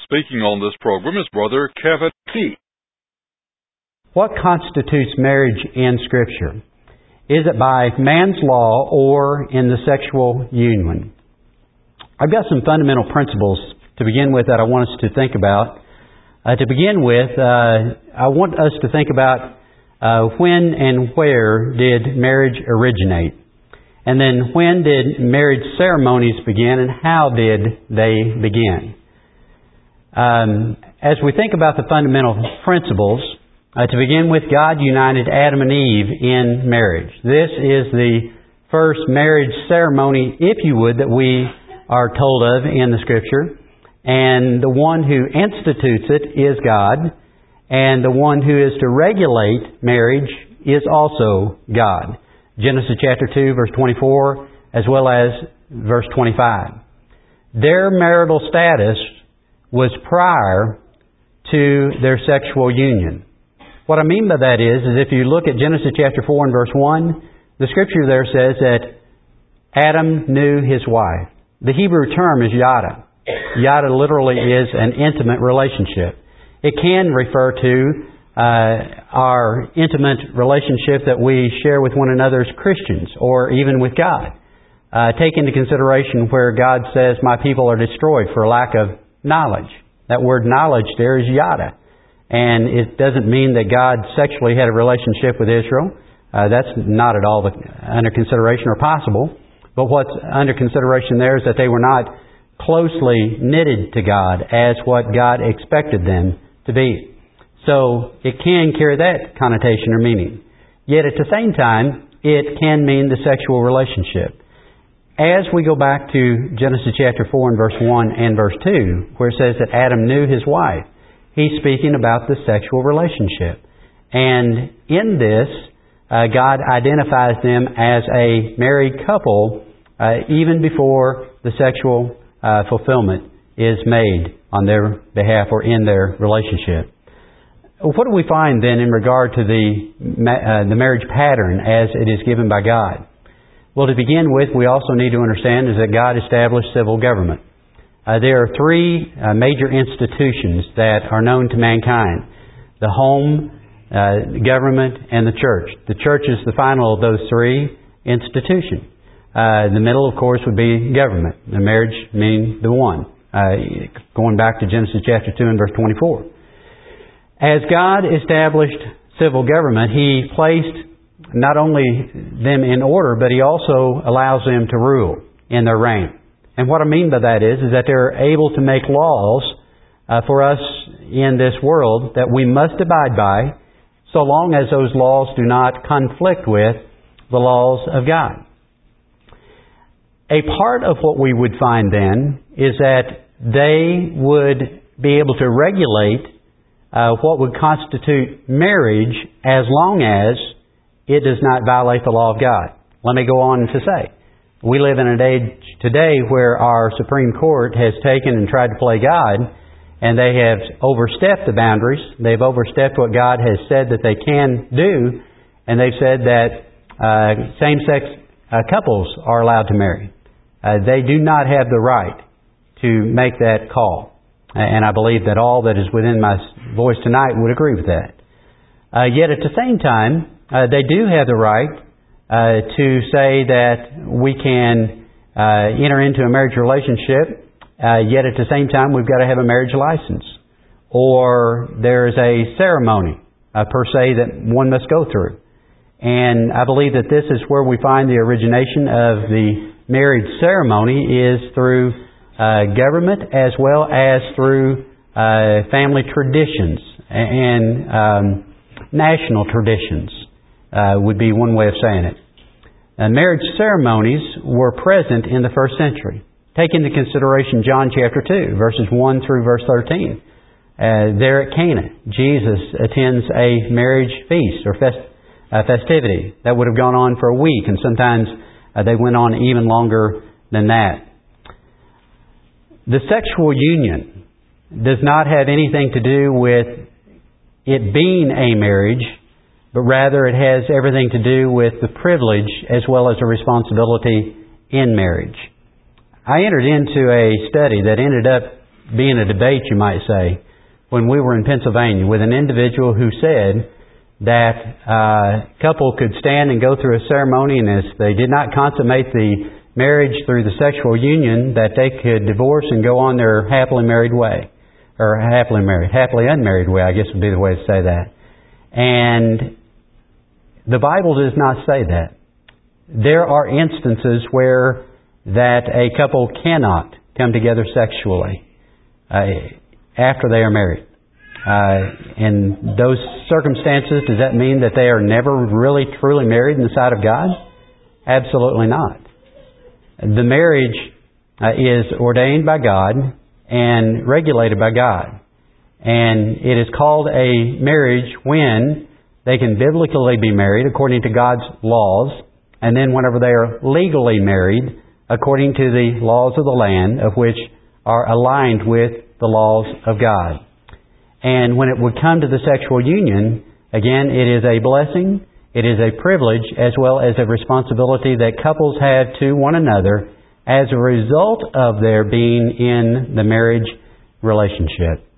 speaking on this program is Brother Kevin T. What constitutes marriage in Scripture? Is it by man's law or in the sexual union? I've got some fundamental principles to begin with that I want us to think about. To begin with, I want us to think about when and where did marriage originate? And then when did marriage ceremonies begin and how did they begin? As we think about the fundamental principles, to begin with, God united Adam and Eve in marriage. This is the first marriage ceremony, if you would, that we are told of in the Scripture. And the one who institutes it is God. And the one who is to regulate marriage is also God. Genesis chapter 2, verse 24, as well as verse 25. Their marital status was prior to their sexual union. What I mean by that is if you look at Genesis chapter 4 and verse 1, the Scripture there says that Adam knew his wife. The Hebrew term is yada. Yada literally is an intimate relationship. It can refer to our intimate relationship that we share with one another as Christians or even with God. Take into consideration where God says, "My people are destroyed for lack of knowledge." That word knowledge there is yada. And it doesn't mean that God sexually had a relationship with Israel. That's not at all under consideration or possible. But what's under consideration there is that they were not closely knitted to God as what God expected them to be. So it can carry that connotation or meaning. Yet at the same time, it can mean the sexual relationship. As we go back to Genesis chapter 4 and verse 1 and verse 2, where it says that Adam knew his wife, he's speaking about the sexual relationship. And in this, God identifies them as a married couple even before the sexual fulfillment is made on their behalf or in their relationship. What do we find then in regard to the marriage pattern as it is given by God? Well, to begin with, we also need to understand is that God established civil government. There are three major institutions that are known to mankind: the home, the government, and the church. The church is the final of those three institutions. The middle, of course, would be government. The marriage meaning the one. Going back to Genesis chapter 2 and verse 24. As God established civil government, He placed not only them in order, but He also allows them to rule in their reign. And what I mean by that is that they're able to make laws for us in this world that we must abide by, so long as those laws do not conflict with the laws of God. A part of what we would find then is that they would be able to regulate what would constitute marriage as long as it does not violate the law of God. Let me go on to say, we live in an age today where our Supreme Court has taken and tried to play God, and they have overstepped the boundaries. They've overstepped what God has said that they can do, and they've said that same-sex couples are allowed to marry. They do not have the right to make that call. And I believe that all that is within my voice tonight would agree with that. Yet at the same time, they do have the right to say that we can enter into a marriage relationship, yet at the same time we've got to have a marriage license. Or there is a ceremony, per se, that one must go through. And I believe that this is where we find the origination of the marriage ceremony is through government as well as through family traditions and national traditions would be one way of saying it. Marriage ceremonies were present in the first century. Take into consideration John chapter 2, verses 1 through verse 13. There at Cana, Jesus attends a marriage feast or festivity that would have gone on for a week, and sometimes they went on even longer than that. The sexual union does not have anything to do with it being a marriage, but rather it has everything to do with the privilege as well as the responsibility in marriage. I entered into a study that ended up being a debate, you might say, when we were in Pennsylvania with an individual who said that a couple could stand and go through a ceremony, and if they did not consummate the marriage through the sexual union, that they could divorce and go on their happily married way. Or happily unmarried way, I guess would be the way to say that. And the Bible does not say that. There are instances where that a couple cannot come together sexually after they are married. In those circumstances, does that mean that they are never really truly married in the sight of God? Absolutely not. The marriage is ordained by God and regulated by God. And it is called a marriage when they can biblically be married according to God's laws, and then whenever they are legally married according to the laws of the land, of which are aligned with the laws of God. And when it would come to the sexual union, again, it is a blessing, it is a privilege, as well as a responsibility that couples have to one another as a result of their being in the marriage relationship.